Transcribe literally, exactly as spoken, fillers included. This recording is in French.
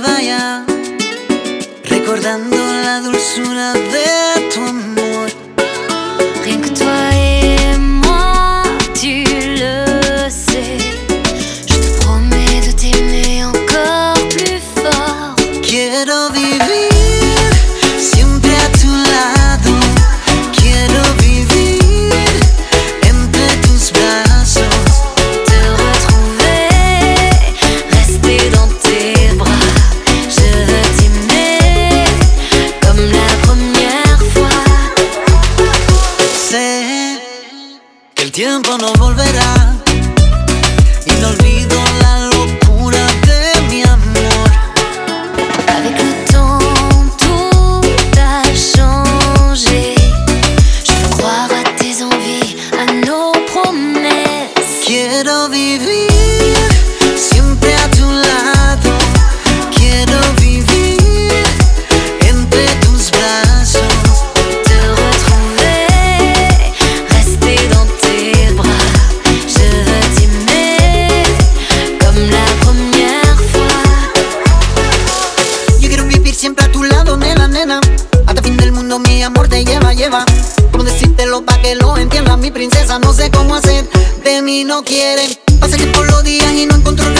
vaya, recordando la dulzura de tu amor. Rien que toi et moi, tu le sais. Je te promets de t'aimer encore plus fort. Quiero vivir siempre a tu lado. Quiero vivir entre tus brazos. Te retrouver, rester dans tes bras. Je veux t'aimer comme la première fois. Sé que el tiempo no volverá y no olvido la locura de mi amor. Avec le temps, tout a changé. Je veux croire à tes envies, à nos promesses. Quiero vivir siempre a tu lado. Quiero vivir entre tus brazos. Te retrouver, rester dans tes bras. Je veux t'aimer comme la première fois. Yo quiero vivir siempre a tu lado, nena, nena. Hasta el fin del mundo mi amor te lleva, lleva. Cómo decírtelo pa' que lo entiendas, mi princesa. No sé cómo hacer, de mí no quieren. Pasa que por los días y no encuentro